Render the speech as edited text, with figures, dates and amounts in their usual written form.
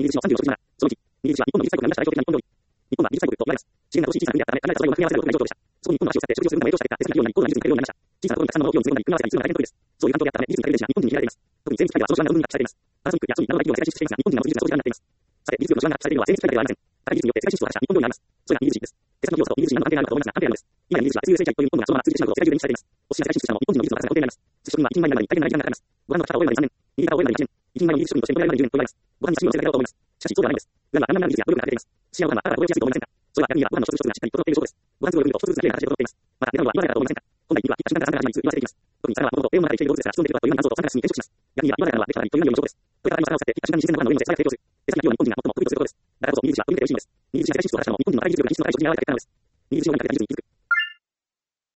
技術の36章17、その1、右口は日本の技術大国が生み出した代表的な日本料理。日本は技術大国と言われます。支援が欲しい小さな国であったため、考えた素材を組み合わせることが状況でした。そこに日本の足を使って食事をするため影響した結果、手先が器用になり、高度な技術に頼るようになりました。小さなところにたくさんのものを用意することに組み合わせが必要な大変得意です。そういう環境であったため、技術に頼る電子が日本人に握られています。特に精密機械ではその手腕が運に発揮されています。パナソニックやソニーなど大企業が世界進出していますが、日本人が持つ技術がそう手腕になっています。さて、技術力の手腕が発揮されているのは精密機械だけではありません。高い技術によって世界進出を果たした日本料理があります。それが技術です。手先の器用さと技術人何の関係があるかと思いますが、関係あるのです。今や技術は SUSH という日本がそのまま通じてしまうことを世界中で認識されています。お寿司が世界進出したのも日本人の技術の高さが根底にあります。寿司職人は一人前になるのに大変な時間がかかります。ご覧の書き方を覚えるまでに3年、右肩を覚えるまでに1年、一人前の技術職人として認められるまで10年と言われます。ご飯に刺身を乗せるだけだと思います。しかしそうではないんです。裏には何らかの技術や努力が欠けています。寿司やご飯はあら覚えやすいと思いませんか。それは逆に言えばご飯の一つ一つがしっかり整っている証拠です。ご飯作りを見ると一つずつが綺麗な形で整っています。また値段は言われたと思いませんか。本来肉は1時間から3時間かかる味に言わせていきます。特に魚はもともと低温の中で生きている動物ですから、室温でできることというように乾燥と3ヶ月に減少します。逆に言えば言われたのはできたらというような証拠です。これから魚を使って1時間に自然なご飯の上に乗せそれが提供する。手先が器用な日本人が最も得意とすることです。だからこそ右口は海で美味しいのです。右口が世界進出を果たしたのも日本人の高い技術力が技術の高い食事に現れた結果なのです。右口を何かけた技術に気づく。